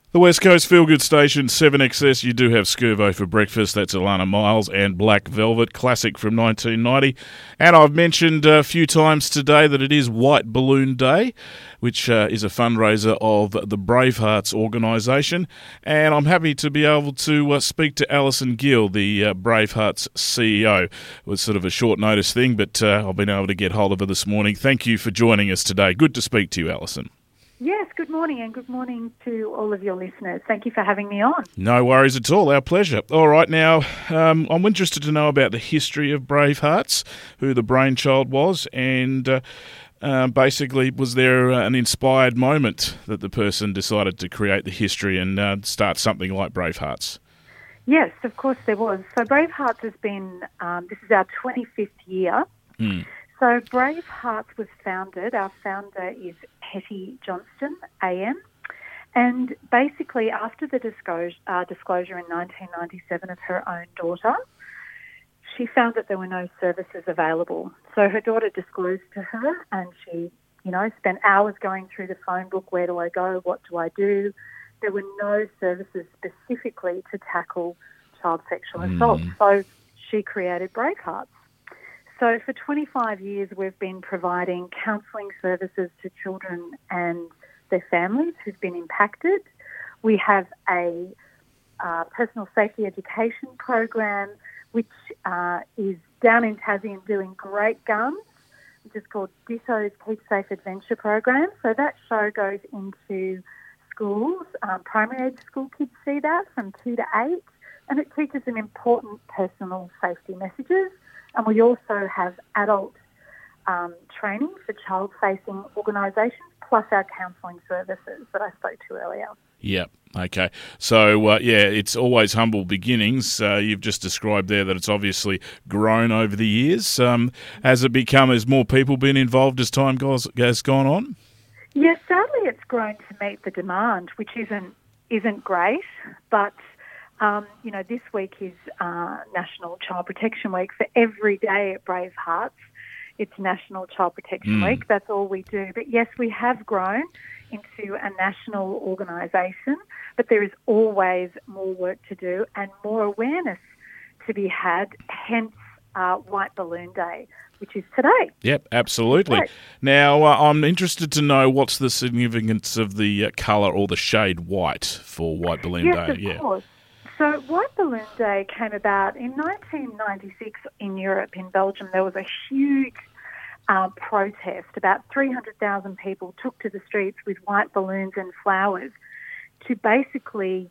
The West Coast Feel Good Station, 7XS. You do have Scurvo for breakfast. That's Alana Miles and Black Velvet, classic from 1990. And I've mentioned a few times today that it is White Balloon Day, which is a fundraiser of the Bravehearts organisation. And I'm happy to be able to speak to Alison Gill, the Bravehearts CEO. It was sort of a short notice thing, but I've been able to get hold of her this morning. Thank you for joining us today. Good to speak to you, Alison. Yes, good morning, and good morning to all of your listeners. Thank you for having me on. No worries at all, our pleasure. All right, now, I'm interested to know about the history of Bravehearts, who the brainchild was, and basically, was there an inspired moment that the person decided to create the history and start something like Bravehearts? Yes, of course there was. So Bravehearts has been, this is our 25th year. So Bravehearts was founded, our founder is Hetty Johnston, AM, and basically after the disclosure in 1997 of her own daughter, she found that there were no services available. So her daughter disclosed to her, and she, spent hours going through the phone book, where do I go, what do I do? There were no services specifically to tackle child sexual assault. So she created Bravehearts. So for 25 years, we've been providing counselling services to children and their families who've been impacted. We have a personal safety education program, which is down in Tassie and doing great guns, which is called Ditto's Keep Safe Adventure program. So that show goes into schools, primary age school kids see that from 2 to 8, and it teaches them important personal safety messages. And we also have adult training for child-facing organisations, plus our counselling services that I spoke to earlier. Yep. Okay. So, it's always humble beginnings. You've just described there that it's obviously grown over the years. Has more people been involved as time has gone on? Yes, sadly it's grown to meet the demand, which isn't great, but this week is National Child Protection Week. For every day at Bravehearts, it's National Child Protection Week. That's all we do. But yes, we have grown into a national organisation, but there is always more work to do and more awareness to be had, hence White Balloon Day, which is today. Yep, absolutely. Now, I'm interested to know what's the significance of the colour or the shade white for White Balloon Day. Yes, of course. So White Balloon Day came about in 1996 in Europe, in Belgium. There was a huge protest. About 300,000 people took to the streets with white balloons and flowers to basically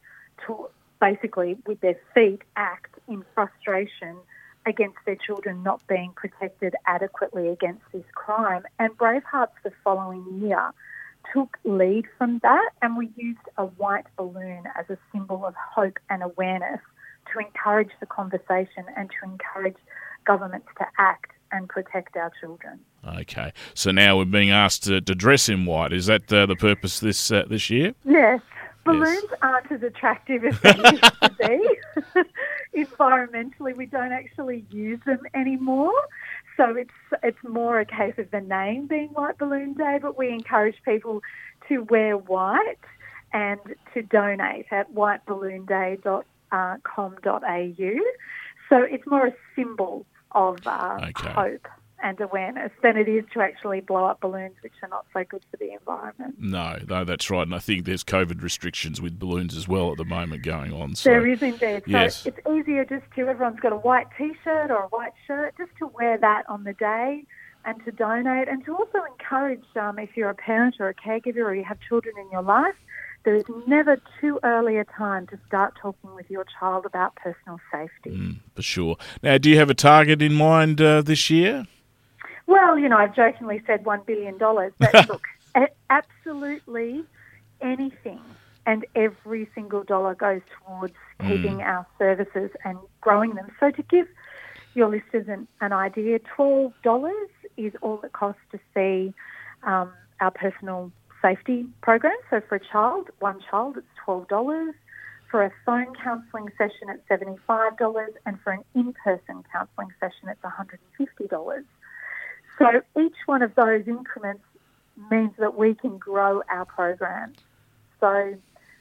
with their feet act in frustration against their children not being protected adequately against this crime. And Bravehearts the following year took lead from that, and we used a white balloon as a symbol of hope and awareness to encourage the conversation and to encourage governments to act and protect our children. Okay, so now we're being asked to dress in white. Is that the purpose this year? Yes. Balloons aren't as attractive as they used to be. Environmentally, we don't actually use them anymore. So it's more a case of the name being White Balloon Day, but we encourage people to wear white and to donate at whiteballoonday.com.au. So it's more a symbol of hope and awareness than it is to actually blow up balloons, which are not so good for the environment. No, that's right. And I think there's COVID restrictions with balloons as well at the moment going on. So. There is indeed. Yes. So it's easier everyone's got a white T-shirt or a white shirt, just to wear that on the day and to donate, and to also encourage, if you're a parent or a caregiver or you have children in your life, there is never too early a time to start talking with your child about personal safety. For sure. Now, do you have a target in mind this year? Well, I've jokingly said $1 billion, but look, absolutely anything and every single dollar goes towards keeping our services and growing them. So to give your listeners an idea, $12 is all it costs to see our personal safety program. So for one child, it's $12. For a phone counselling session, it's $75, and for an in-person counselling session, it's $150. So each one of those increments means that we can grow our programs. So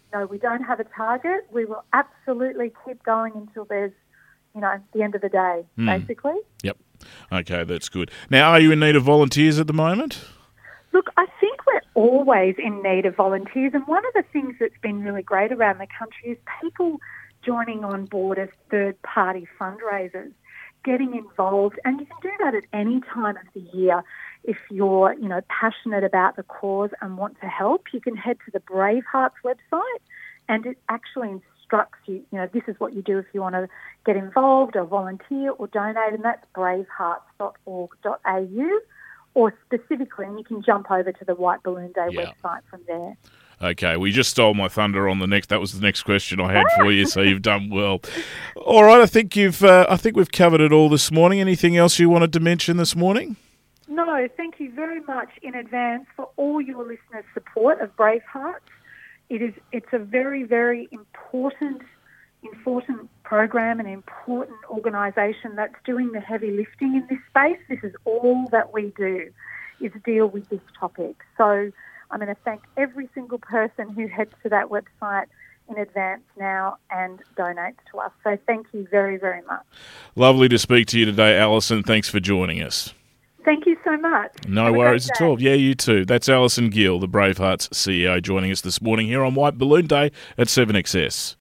no, we don't have a target. We will absolutely keep going until there's, the end of the day, basically. Yep. Okay, that's good. Now, are you in need of volunteers at the moment? Look, I think we're always in need of volunteers, and one of the things that's been really great around the country is people joining on board as third-party fundraisers, getting involved, and you can do that at any time of the year. If you're, passionate about the cause and want to help, you can head to the Bravehearts website, and it actually instructs you, this is what you do if you want to get involved or volunteer or donate, and that's bravehearts.org.au, or specifically, and you can jump over to the White Balloon Day website from there. Okay, we just stole my thunder on the next. That was the next question I had for you, so you've done well. All right, I think we've covered it all this morning. Anything else you wanted to mention this morning? No, thank you very much in advance for all your listeners' support of Bravehearts. It's a very, very important program, an important organisation that's doing the heavy lifting in this space. This is all that we do, is deal with this topic. So I'm going to thank every single person who heads to that website in advance now and donates to us. So thank you very, very much. Lovely to speak to you today, Alison. Thanks for joining us. Thank you so much. No worries at all. Yeah, you too. That's Alison Gill, the Bravehearts CEO, joining us this morning here on White Balloon Day at 7XS.